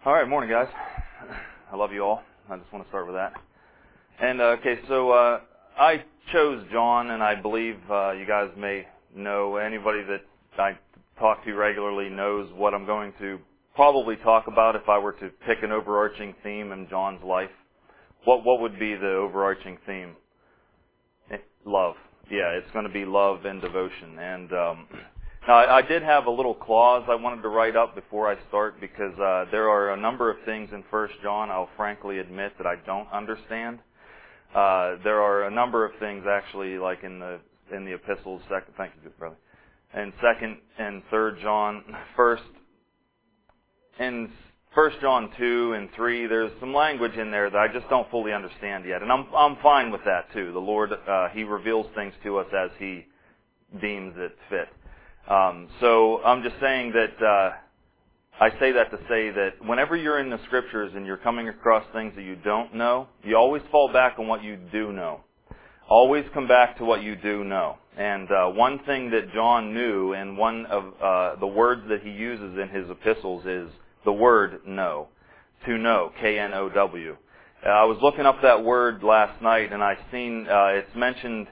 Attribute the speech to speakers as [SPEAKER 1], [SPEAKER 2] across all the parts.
[SPEAKER 1] All right, morning, guys. I love you all. I just want to start with that. And so I chose John, and I believe you guys may know. Anybody that I talk to regularly knows what I'm going to probably talk about if I were to pick an overarching theme in John's life. What would be the overarching theme? Love. Yeah, it's going to be love and devotion. And now, I did have a little clause I wanted to write up before I start because there are a number of things in 1 John I'll frankly admit that I don't understand. There are a number of things actually, like in the epistles. Thank you, brother. And 2nd and 3rd John, first in 1 John 2 and 3, there's some language in there that I just don't fully understand yet, and I'm fine with that too. The Lord He reveals things to us as He deems it fit. So I'm just saying that I say that to say that whenever you're in the Scriptures and you're coming across things that you don't know, you always fall back on what you do know. Always come back to what you do know. And one thing that John knew, and one of the words that he uses in his epistles is the word know. To know, K-N-O-W. I was looking up that word last night, and I seen it's mentioned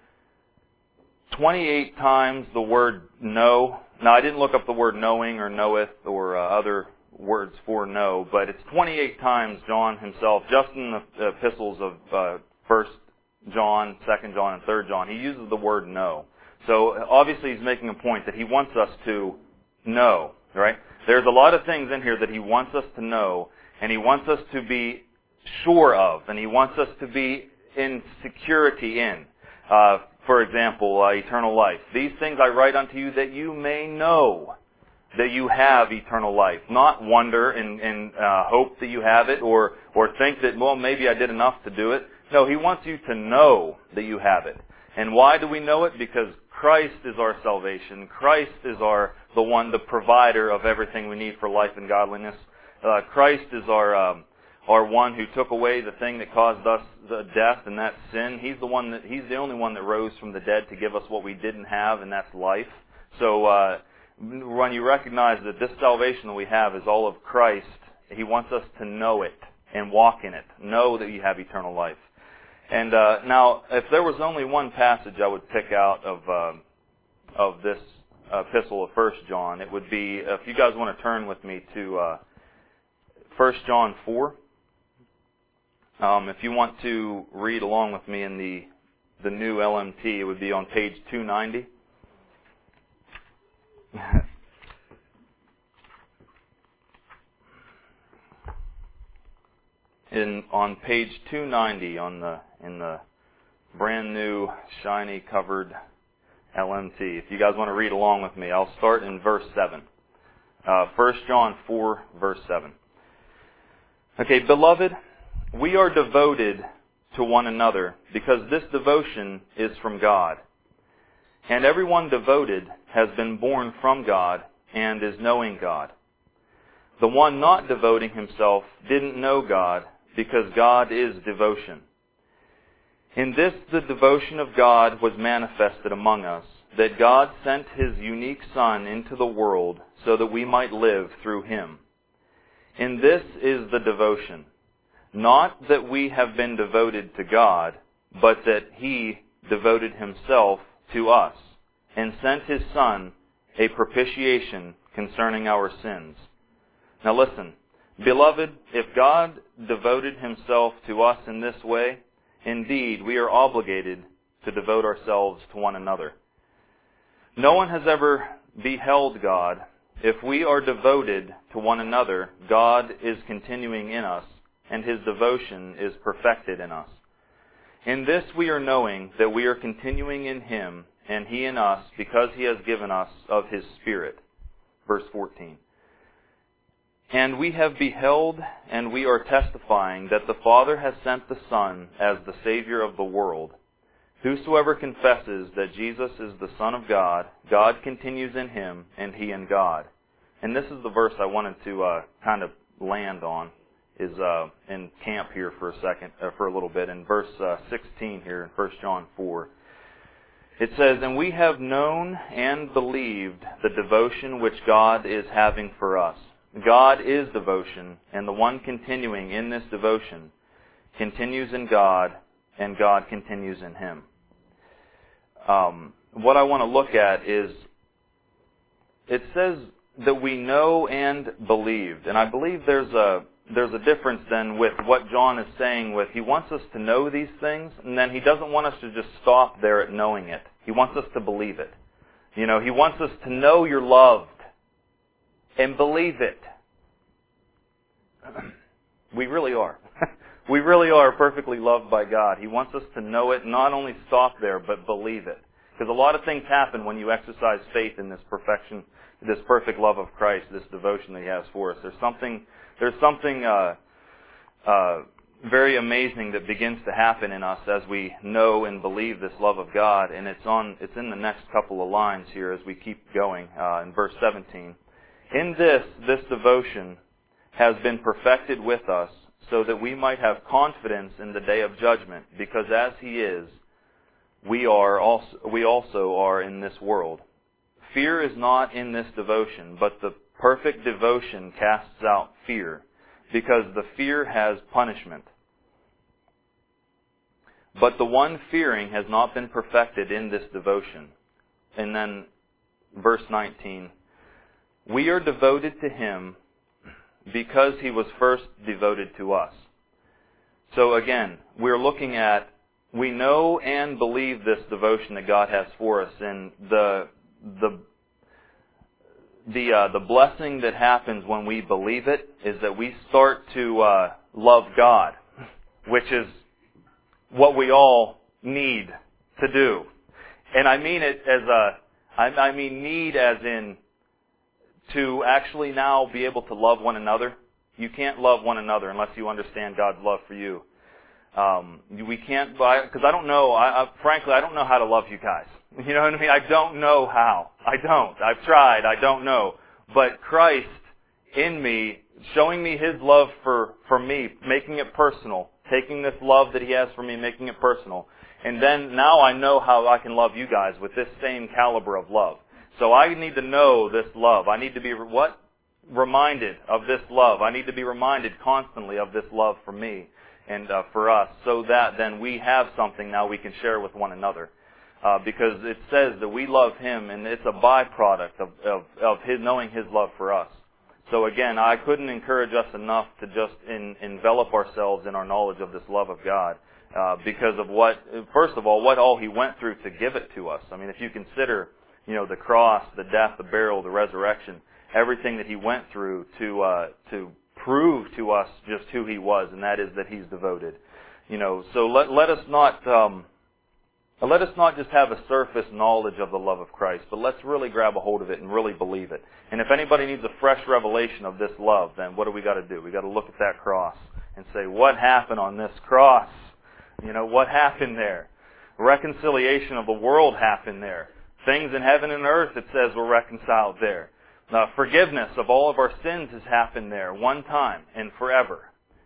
[SPEAKER 1] 28 times the word know. Now, I didn't look up the word knowing or knoweth or other words for know, but it's 28 times John himself, just in the epistles of 1 John, 2 John, and 3 John, he uses the word know. So, obviously, he's making a point that he wants us to know, right? There's a lot of things in here that he wants us to know, and he wants us to be sure of, and he wants us to be in security in. For example, eternal life. These things I write unto you that you may know that you have eternal life. Not wonder and hope that you have it or think that, well, maybe I did enough to do it. No, he wants you to know that you have it. And why do we know it? Because Christ is our salvation. Christ is the one, the provider of everything we need for life and godliness. Christ is our one who took away the thing that caused us the death, and that's sin. He's the only one that rose from the dead to give us what we didn't have, and that's life. So when you recognize that this salvation that we have is all of Christ, He wants us to know it and walk in it. Know that you have eternal life. And now, if there was only one passage I would pick out of this epistle of 1 John, it would be, if you guys want to turn with me to 1 John 4. If you want to read along with me in the new LMT, it would be on page 290. On page 290 in the brand new shiny covered LMT. If you guys want to read along with me, I'll start in verse 7. 1 John 4, verse 7. Okay, beloved, we are devoted to one another because this devotion is from God. And everyone devoted has been born from God and is knowing God. The one not devoting himself didn't know God because God is devotion. In this the devotion of God was manifested among us, that God sent His unique Son into the world so that we might live through Him. In this is the devotion. Not that we have been devoted to God, but that He devoted Himself to us, and sent His Son a propitiation concerning our sins. Now listen, beloved, if God devoted Himself to us in this way, indeed we are obligated to devote ourselves to one another. No one has ever beheld God. If we are devoted to one another, God is continuing in us, and His devotion is perfected in us. In this we are knowing that we are continuing in Him, and He in us, because He has given us of His Spirit. Verse 14. And we have beheld, and we are testifying that the Father has sent the Son as the Savior of the world. Whosoever confesses that Jesus is the Son of God, God continues in Him, and He in God. And this is the verse I wanted to kind of land on, is in camp here for a little bit, in verse 16 here in 1 John 4. It says, And we have known and believed the devotion which God is having for us. God is devotion, and the one continuing in this devotion continues in God, and God continues in him. What I want to look at is, it says that we know and believed. And I believe there's a difference then with what John is saying with, he wants us to know these things, and then he doesn't want us to just stop there at knowing it. He wants us to believe it. He wants us to know you're loved and believe it. We really are. We really are perfectly loved by God. He wants us to know it, not only stop there, but believe it. Because a lot of things happen when you exercise faith in this perfection, this perfect love of Christ, this devotion that He has for us. There's something very amazing that begins to happen in us as we know and believe this love of God, and it's in the next couple of lines here as we keep going in verse 17. In this devotion has been perfected with us, so that we might have confidence in the day of judgment, because as He is, we also are in this world. Fear is not in this devotion, but the perfect devotion casts out fear, because the fear has punishment. But the one fearing has not been perfected in this devotion. And then, verse 19, we are devoted to Him because He was first devoted to us. So again, we're looking at, we know and believe this devotion that God has for us, and the blessing that happens when we believe it is that we start to love God, which is what we all need to do. And I mean it as I mean need as in to actually now be able to love one another. You can't love one another unless you understand God's love for you. We can't, because I don't know, frankly, I don't know how to love you guys. You know what I mean? I don't know how. I don't. I've tried. I don't know. But Christ in me, showing me His love for me, making it personal, taking this love that He has for me, making it personal. And then now I know how I can love you guys with this same caliber of love. So I need to know this love. I need to be reminded of this love. I need to be reminded constantly of this love for me and for us, so that then we have something now we can share with one another. Because it says that we love Him, and it's a byproduct of His knowing His love for us. So again, I couldn't encourage us enough to just envelop ourselves in our knowledge of this love of God, because of first of all, what all He went through to give it to us. I mean, if you consider, the cross, the death, the burial, the resurrection, everything that He went through to prove to us just who He was, and that is that He's devoted. So let us not just have a surface knowledge of the love of Christ, but let's really grab a hold of it and really believe it. And if anybody needs a fresh revelation of this love, then what do we got to do? We got to look at that cross and say, what happened on this cross? What happened there? Reconciliation of the world happened there. Things in heaven and earth, it says, were reconciled there. Forgiveness of all of our sins has happened there one time and forever.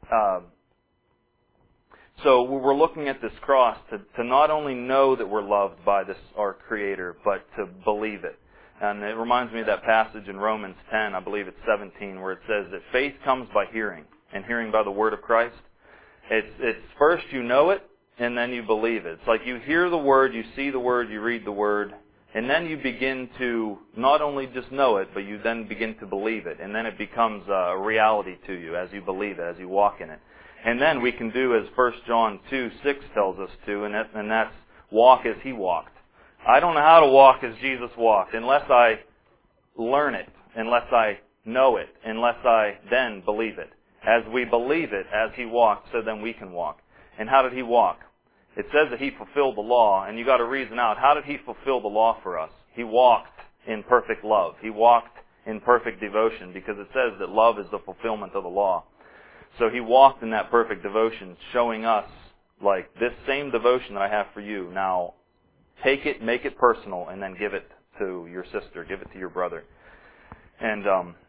[SPEAKER 1] So we're looking at this cross to not only know that we're loved by our Creator, but to believe it. And it reminds me of that passage in Romans 10, I believe it's 17, where it says that faith comes by hearing, and hearing by the word of Christ. It's first you know it, and then you believe it. It's like you hear the word, you see the word, you read the word, and then you begin to not only just know it, but you then begin to believe it. And then it becomes a reality to you as you believe it, as you walk in it. And then we can do as 1 John 2:6 tells us to, and that's walk as He walked. I don't know how to walk as Jesus walked unless I learn it, unless I know it, unless I then believe it. As we believe it, as He walked, so then we can walk. And how did He walk? It says that He fulfilled the law, and you got to reason out, how did He fulfill the law for us? He walked in perfect love. He walked in perfect devotion, because it says that love is the fulfillment of the law. So He walked in that perfect devotion, showing us, like, this same devotion that I have for you, now take it, make it personal, and then give it to your sister, give it to your brother. And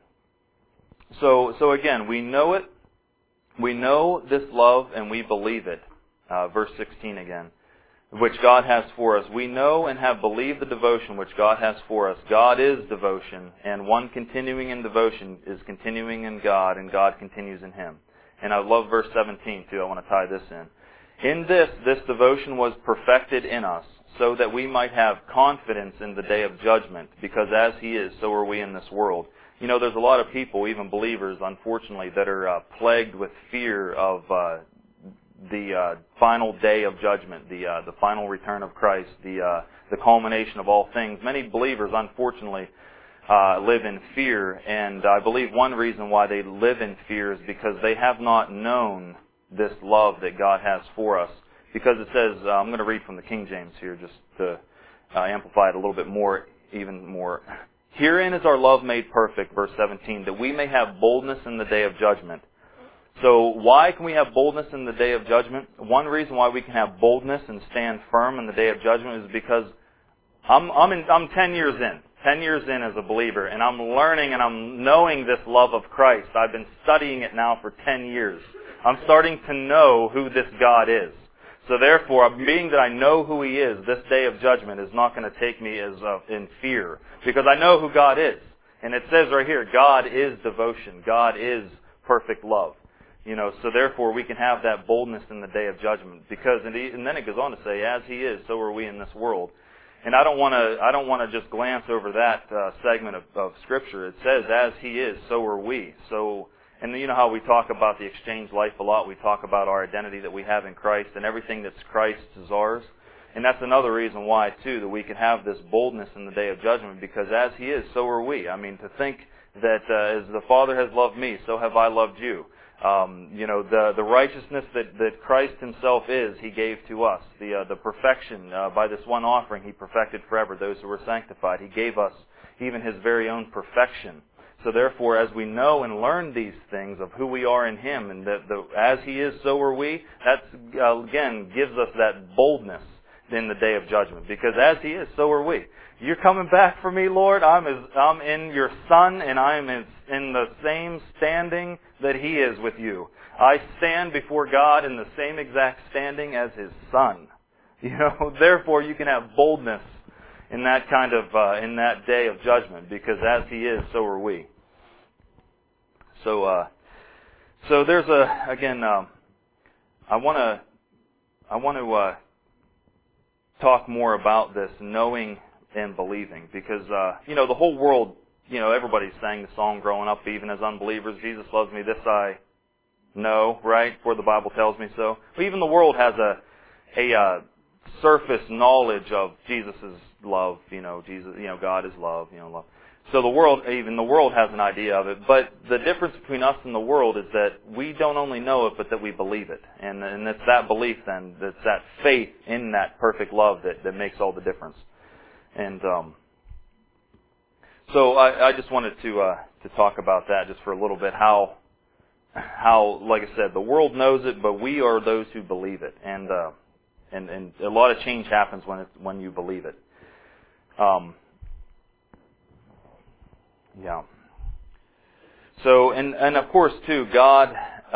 [SPEAKER 1] so again, we know it, we know this love, and we believe it. Verse 16 again. which God has for us. We know and have believed the devotion which God has for us. God is devotion, and one continuing in devotion is continuing in God, and God continues in him. And I love verse 17 too. I want to tie this in. In this devotion was perfected in us, so that we might have confidence in the day of judgment, because as he is, so are we in this world. You know, there's a lot of people, even believers, unfortunately, that are plagued with fear of the final day of judgment, the final return of Christ, the culmination of all things. Many believers, unfortunately, live in fear, and I believe one reason why they live in fear is because they have not known this love that God has for us. Because it says, I'm going to read from the King James here just to amplify it a little bit more, even more. Herein is our love made perfect, verse 17, that we may have boldness in the day of judgment. So why can we have boldness in the day of judgment? One reason why we can have boldness and stand firm in the day of judgment is because I'm 10 years in. 10 years in as a believer, and I'm learning and I'm knowing this love of Christ. I've been studying it now for 10 years. I'm starting to know who this God is. So therefore, being that I know who He is, this day of judgment is not going to take me as in fear, because I know who God is. And it says right here, God is devotion. God is perfect love. You know, so therefore we can have that boldness in the day of judgment, because and then it goes on to say, as He is, so are we in this world. And I don't want to just glance over that segment of Scripture. It says, as He is, so are we. So, and you know how we talk about the exchange life a lot. We talk about our identity that we have in Christ, and everything that's Christ's is ours. And that's another reason why, too, that we can have this boldness in the day of judgment, because as He is, so are we. I mean, to think that as the Father has loved me, so have I loved you. You know, the righteousness that Christ Himself is, He gave to us. The perfection, by this one offering, He perfected forever those who were sanctified. He gave us even His very own perfection. So therefore, as we know and learn these things of who we are in Him, and that as He is, so are we, that again gives us that boldness in the day of judgment. Because as He is, so are we. You're coming back for me, Lord. I'm in your Son, and I'm in the same standing that He is with you. I stand before God in the same exact standing as His Son. You know, therefore you can have boldness in that kind of in that day of judgment, because as He is, so are we. So there's again. I want to talk more about this, knowing and believing, because you know, the whole world, you know, everybody sang the song growing up, even as unbelievers, Jesus loves me, this I know, right? For the Bible tells me so. But even the world has a surface knowledge of Jesus' love, you know, Jesus, you know, God is love, you know, love. So even the world has an idea of it, but the difference between us and the world is that we don't only know it, but that we believe it. And it's that belief then, that's that faith in that perfect love that makes all the difference. And so I just wanted to talk about that just for a little bit, how like I said, the world knows it, but we are those who believe it, and a lot of change happens when you believe it. Yeah. So and of course too, God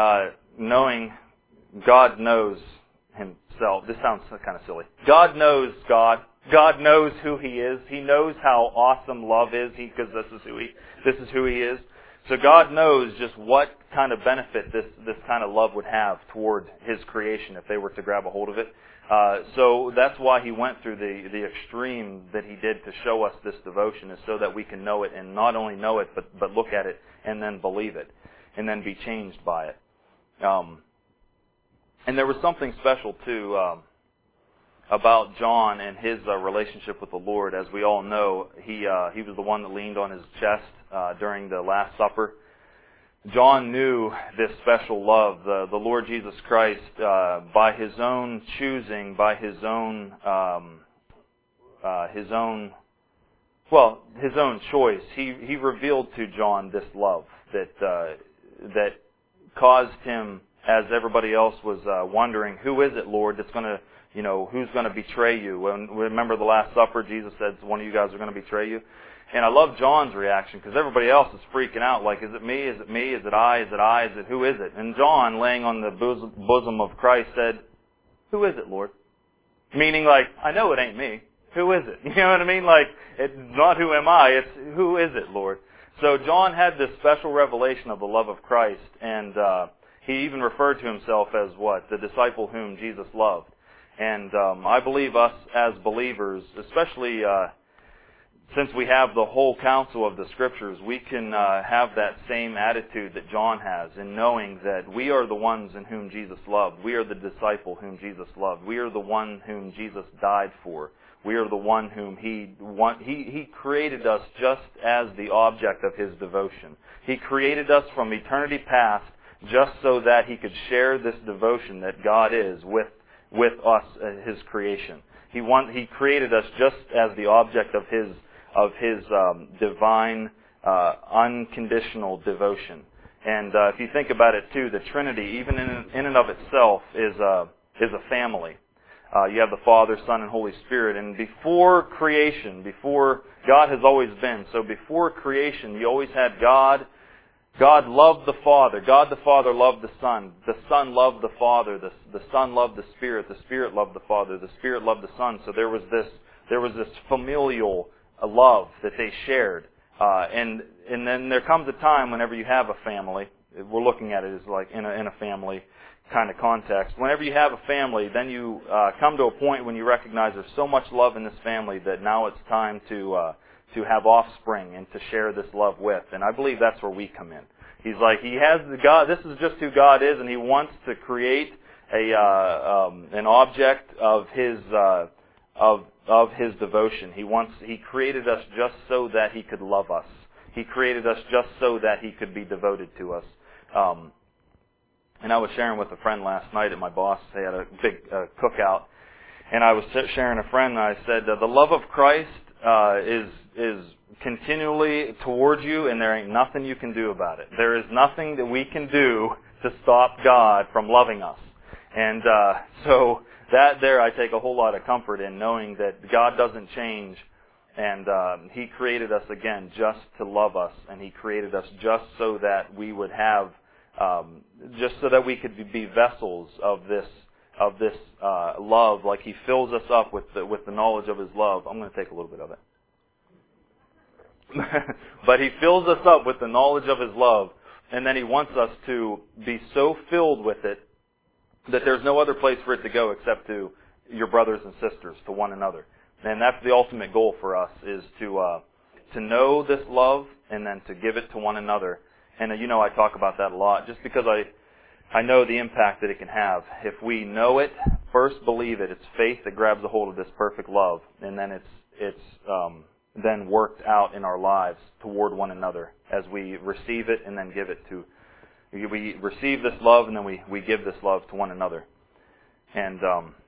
[SPEAKER 1] knows Himself. This sounds kind of silly. God knows God. God knows who He is. He knows how awesome love is, because this is who He is. So God knows just what kind of benefit this kind of love would have toward His creation if they were to grab a hold of it. So that's why He went through the extreme that He did to show us this devotion, is so that we can know it, and not only know it, but look at it and then believe it, and then be changed by it. And there was something special too about John and his relationship with the Lord. As we all know, he was the one that leaned on His chest during the Last Supper. John knew this special love. The Lord Jesus Christ, by His own choosing, by His own choice, He revealed to John this love that caused him, as everybody else was wondering, who is it, Lord, that's going to, you know, who's going to betray you? And remember the Last Supper, Jesus said, one of you guys are going to betray you. And I love John's reaction, because everybody else is freaking out, like, is it me? Is it me? Is it I? Is it I? Is it who is it? And John, laying on the bosom of Christ, said, who is it, Lord? Meaning like, I know it ain't me. Who is it? You know what I mean? Like, it's not who am I, it's who is it, Lord? So John had this special revelation of the love of Christ, and he even referred to himself as what? The disciple whom Jesus loved. And I believe us as believers, especially since we have the whole counsel of the Scriptures, we can have that same attitude that John has in knowing that we are the ones in whom Jesus loved. We are the disciple whom Jesus loved. We are the one whom Jesus died for. We are the one whom He created us just as the object of His devotion. He created us from eternity past just so that He could share this devotion that God is with us, His creation. He created us just as the object of His divine, unconditional devotion. And if you think about it too, the Trinity, even in and of itself, is a family. You have the Father, Son, and Holy Spirit. And before creation, before God has always been, so before creation, you always had God. God loved the Father. God the Father loved the Son. The Son loved the Father. The Son loved the Spirit. The Spirit loved the Father. The Spirit loved the Son. So there was this familial love that they shared. And then there comes a time whenever you have a family, we're looking at it as like in a family kind of context. Whenever you have a family, then you come to a point when you recognize there's so much love in this family that now it's time to have offspring and to share this love with. And I believe that's where we come in. He's like, He has the God. This is just who God is, and He wants to create an object of His His devotion. He created us just so that He could love us. He created us just so that He could be devoted to us. And I was sharing with a friend last night at my boss. They had a big cookout, and I was sharing a friend, and I said, the love of Christ is continually towards you, and there ain't nothing you can do about it. There is nothing that we can do to stop God from loving us. And so that there I take a whole lot of comfort in knowing that God doesn't change, and He created us again just to love us, and He created us just so that we would have, just so that we could be vessels of this love. Like He fills us up with the knowledge of His love. I'm going to take a little bit of it. But He fills us up with the knowledge of His love, and then He wants us to be so filled with it that there's no other place for it to go except to your brothers and sisters, to one another. And that's the ultimate goal for us, is to know this love and then to give it to one another. And I talk about that a lot just because I know the impact that it can have. If we know it, first believe it. It's faith that grabs a hold of this perfect love, and then it's then worked out in our lives toward one another as we receive it and then give it to. We receive this love and then we give this love to one another. And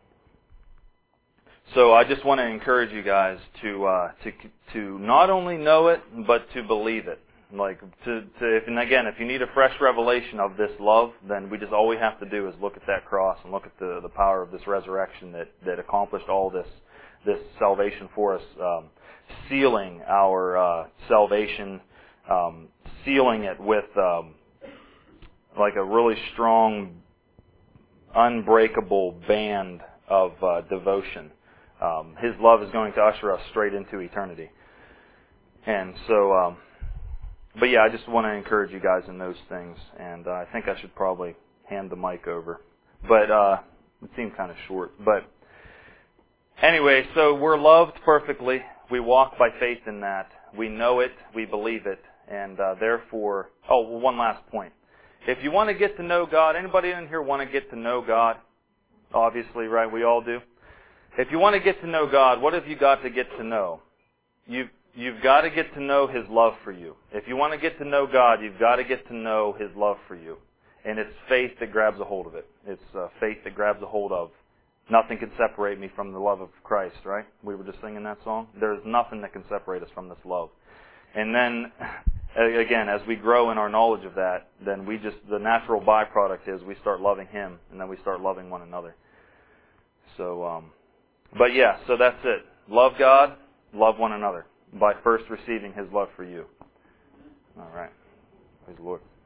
[SPEAKER 1] so I just want to encourage you guys to not only know it but to believe it. Like and again, if you need a fresh revelation of this love, then all we have to do is look at that cross and look at the power of this resurrection that accomplished all this salvation for us, sealing our salvation, sealing it with like a really strong, unbreakable band of devotion. His love is going to usher us straight into eternity. And so, but yeah, I just want to encourage you guys in those things. And I think I should probably hand the mic over. But it seemed kind of short. But anyway, so we're loved perfectly. We walk by faith in that. We know it. We believe it. And therefore, one last point. If you want to get to know God, anybody in here want to get to know God? Obviously, right? We all do. If you want to get to know God, what have you got to get to know? You've got to get to know His love for you. If you want to get to know God, you've got to get to know His love for you. And it's faith that grabs a hold of it. It's faith that grabs a hold of. Nothing can separate me from the love of Christ, right? We were just singing that song. There's nothing that can separate us from this love. And then, again, as we grow in our knowledge of that, then the natural byproduct is we start loving Him, and then we start loving one another. So, but yeah, so that's it. Love God, love one another, by first receiving His love for you. All right. Praise the Lord.